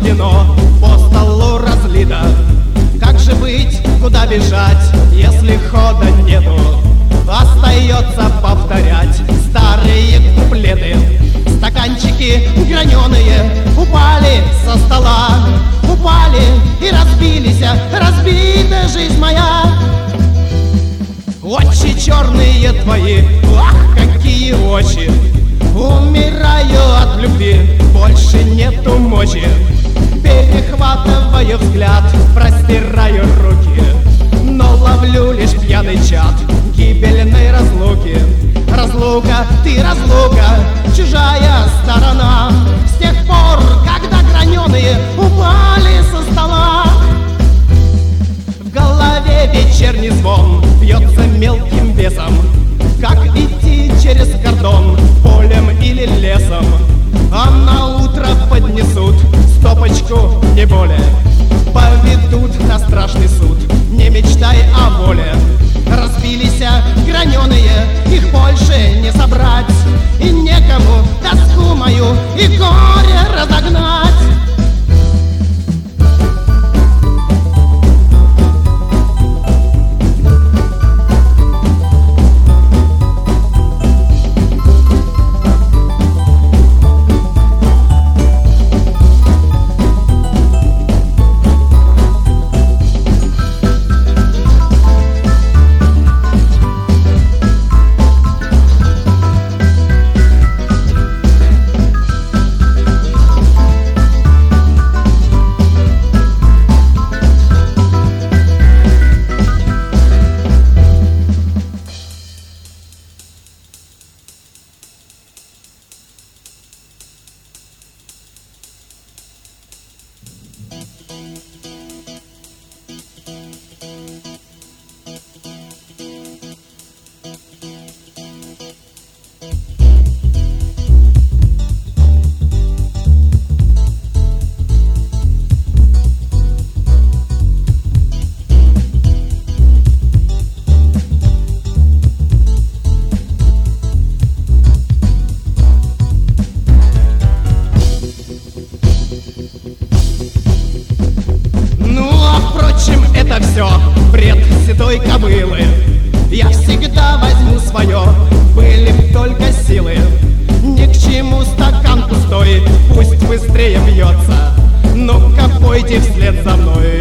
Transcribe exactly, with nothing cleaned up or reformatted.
вино по столу разлито. Как же быть, куда бежать, если хода нету? Остается повторять старые куплеты. Стаканчики граненые упали со стола, упали и разбились, разбита жизнь моя. Очи черные твои, ах, какие очи! Умираю от любви, больше нету мочи. Перехватываю взгляд, простираю руки, но ловлю лишь пьяный чад гибельной разлуки. Разлука, ты разлука, чужая сторона. С тех пор, когда граненые упали со стола, в голове вечерний звон бьется мелким весом. Как идти через кордон, полем или лесом? А на утро поднесут стопочку, не более. Поведут на страшный суд, не мечтай о воле. Разбились граненые, их больше не собрать, и некому тоску мою и горе разогнать. Это все бред седой кобылы. Я всегда возьму свое, были б только силы. Ни к чему стакан пустой, пусть быстрее бьется. Ну-ка пойте вслед за мной.